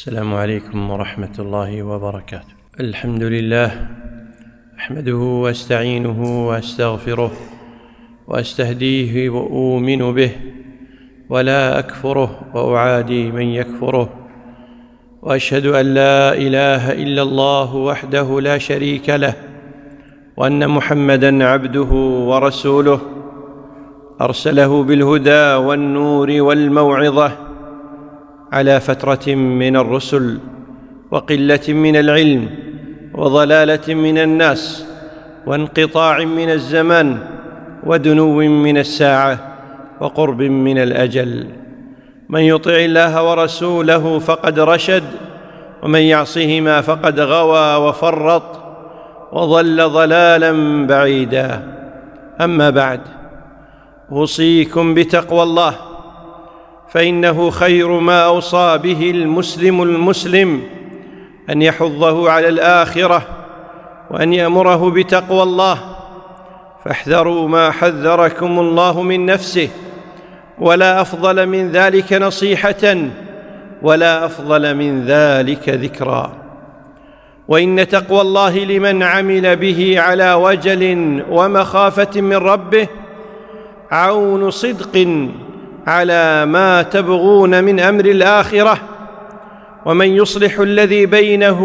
السلام عليكم ورحمة الله وبركاته. الحمد لله، أحمده وأستعينه وأستغفره وأستهديه وأؤمن به ولا أكفره وأعادي من يكفره، وأشهد أن لا إله إلا الله وحده لا شريك له، وأن محمدًا عبده ورسوله أرسله بالهدى والنور والموعظة على فترة من الرسل وقلة من العلم وضلالة من الناس وانقطاع من الزمان ودنو من الساعة وقرب من الأجل. من يطع الله ورسوله فقد رشد، ومن يعصهما فقد غوى وفرط وضل ضلالا بعيدا. أما بعد، أوصيكم بتقوى الله، فإنه خير ما أوصى به المسلم أن يحضه على الآخرة وأن يأمره بتقوى الله. فاحذروا ما حذركم الله من نفسه، ولا أفضل من ذلك نصيحة، ولا أفضل من ذلك ذكرا. وإن تقوى الله لمن عمل به على وجل ومخافة من ربه عون صدق على ما تبغون من أمر الآخرة، ومن يصلح الذي بينه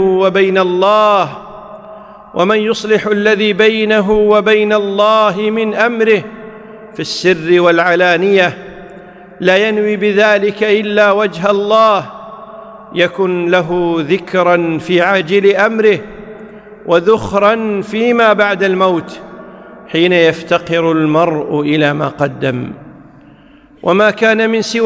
وبين الله من أمره في السر والعلانية، لا ينوي بذلك إلا وجه الله، يكن له ذكرا في عاجل أمره وذخرا فيما بعد الموت، حين يفتقر المرء إلى ما قدم. وما كان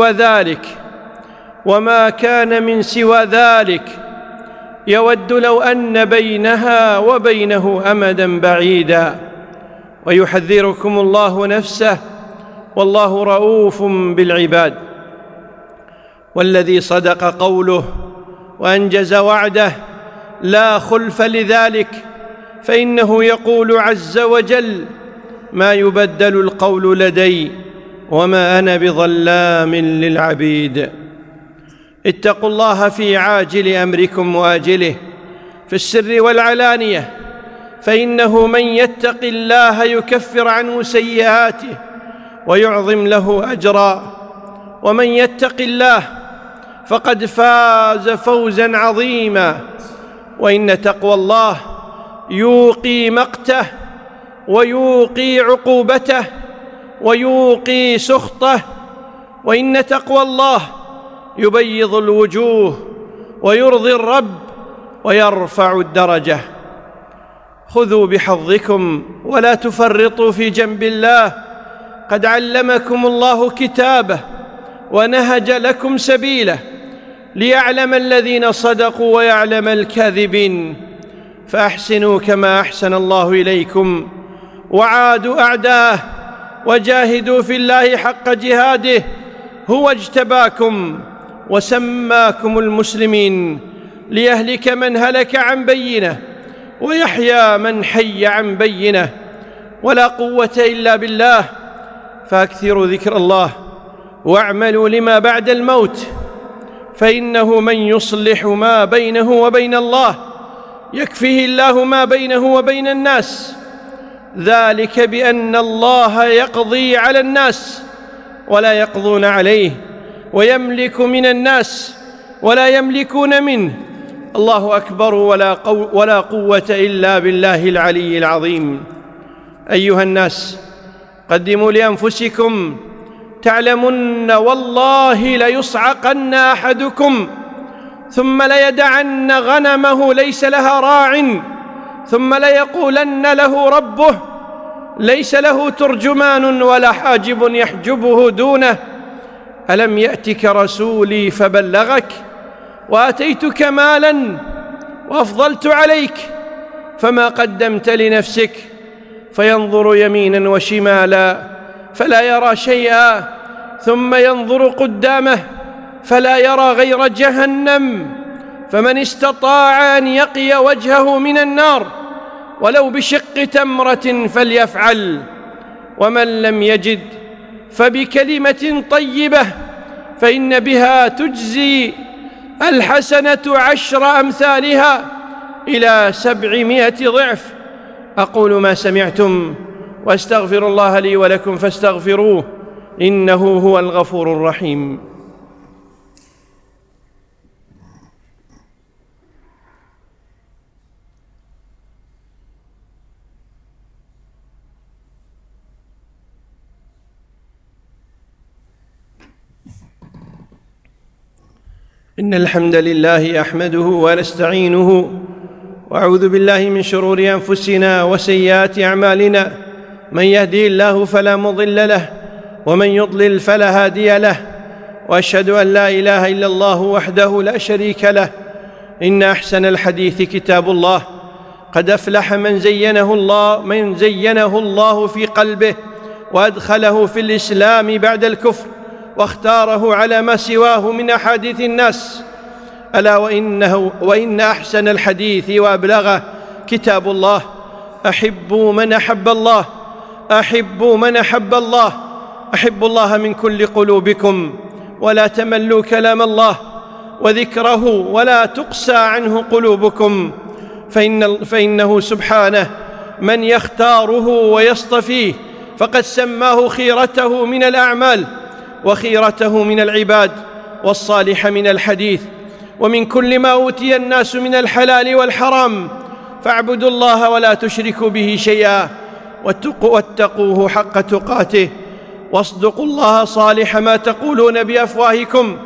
من سوى ذلك يود لو أن بينها وبينه أمدا بعيدا. ويحذركم الله نفسه، والله رؤوف بالعباد. والذي صدق قوله وأنجز وعده لا خلف لذلك، فإنه يقول عز وجل: ما يبدل القول لدي وما أنا بظلام للعبيد. اتقوا الله في عاجل أمركم وآجله، في السر والعلانية، فإنه من يتق الله يكفر عنه سيئاته ويعظم له أجرا. ومن يتق الله فقد فاز فوزا عظيما. وإن تقوى الله يوقي مقته ويوقي عقوبته ويوقي سخطه. وإن تقوى الله يبيض الوجوه ويرضي الرب ويرفع الدرجة. خذوا بحظكم ولا تفرطوا في جنب الله، قد علمكم الله كتابه ونهج لكم سبيله، ليعلم الذين صدقوا ويعلم الكاذبين. فأحسنوا كما أحسن الله إليكم، وعادوا أعداءه، وجاهدوا في الله حق جهاده. هو اجتباكم وسماكم المسلمين، ليهلك من هلك عن بينه ويحيى من حي عن بينه. ولا قوة إلا بالله. فأكثروا ذكر الله واعملوا لما بعد الموت، فإنه من يصلح ما بينه وبين الله يكفيه الله ما بينه وبين الناس. ذلك بأن الله يقضي على الناس ولا يقضون عليه، ويملك من الناس ولا يملكون منه. الله أكبر، ولا قوة إلا بالله العلي العظيم. أيها الناس، قدموا لأنفسكم، تعلمن والله ليصعقن أحدكم ثم ليدعن غنمه ليس لها راع، ثم ليقولن له ربه ليس له ترجمان ولا حاجب يحجبه دونه: ألم يأتك رسولي فبلغك وآتيتك مالا وأفضلت عليك فما قدمت لنفسك؟ فينظر يمينا وشمالا فلا يرى شيئا، ثم ينظر قدامه فلا يرى غير جهنم. فمن استطاع أن يقي وجهه من النار ولو بشق تمرة فليفعل، ومن لم يجد فبكلمة طيبة فإن بها تجزي الحسنة 10 أمثالها إلى 700 ضعف. أقول ما سمعتم وأستغفر الله لي ولكم فاستغفروه إنه هو الغفور الرحيم. إن الحمد لله أحمده ونستعينه وأعوذ بالله من شرور أنفسنا وسيئات أعمالنا، من يهدي الله فلا مضل له ومن يضلل فلا هادي له، وأشهد أن لا إله إلا الله وحده لا شريك له. إن أحسن الحديث كتاب الله، قد أفلح من زينه الله في قلبه وأدخله في الإسلام بعد الكفر واختاره على ما سواه من أحاديث الناس. ألا وإن أحسن الحديث وأبلغه كتاب الله. أحبوا من أحب الله، أحبوا من أحب الله، أحبوا الله من كل قلوبكم، ولا تملوا كلام الله وذكره ولا تقسى عنه قلوبكم، فإنه سبحانه من يختاره ويصطفيه، فقد سماه خيرته من الأعمال وخيرته من العباد والصالح من الحديث ومن كل ما أوتي الناس من الحلال والحرام. فاعبدوا الله ولا تشركوا به شيئا واتقوه حق تقاته، واصدقوا الله صالح ما تقولون بأفواهكم،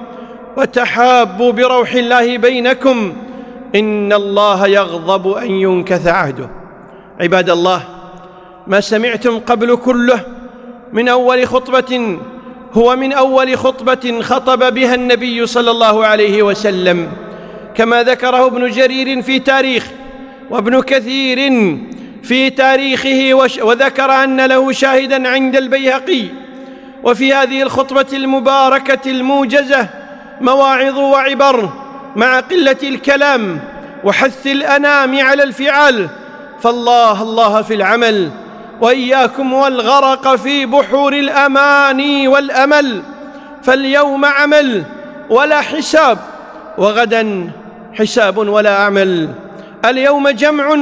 وتحابوا بروح الله بينكم، إن الله يغضب أن ينكث عهده. عباد الله، ما سمعتم قبل كله من أول خطبة هو من أول خطبة خطب بها النبي صلى الله عليه وسلم، كما ذكره ابن جرير في تاريخ وابن كثير في تاريخه، وذكر أن له شاهدا عند البيهقي. وفي هذه الخطبة المباركة الموجزة مواعظ وعبر مع قلة الكلام وحث الأنام على الفعال، فالله في العمل، وإياكم والغرق في بحور الأماني والأمل. فاليوم عمل ولا حساب، وغدا حساب ولا أعمل. اليوم جمع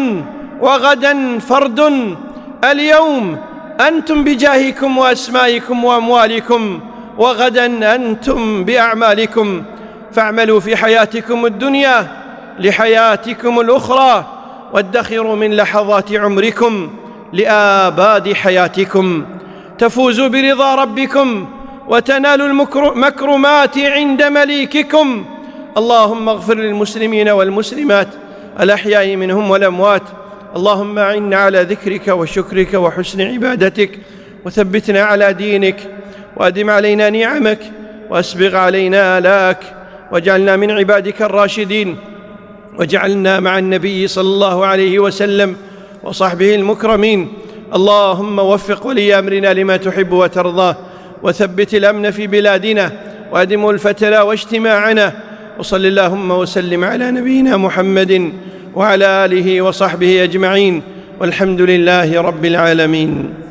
وغدا فرد، اليوم أنتم بجاهكم وأسمائكم وأموالكم، وغدا أنتم بأعمالكم. فاعملوا في حياتكم الدنيا لحياتكم الأخرى، وادخروا من لحظات عمركم لآباد حياتكم، تفوزوا برضا ربكم وتنالوا المكرمات عند مليككم. اللهم اغفر للمسلمين والمسلمات الأحياء منهم والأموات. اللهم أعنا على ذكرك وشكرك وحسن عبادتك، وثبتنا على دينك، وأدم علينا نعمك، وأسبغ علينا آلاءك، واجعلنا من عبادك الراشدين، واجعلنا مع النبي صلى الله عليه وسلم وصحبه المكرمين. اللهم وفق ولي أمرنا لما تحب وترضاه، وثبت الأمن في بلادنا، وأدم الفتى واجتماعنا. وصل اللهم وسلم على نبينا محمد وعلى آله وصحبه أجمعين، والحمد لله رب العالمين.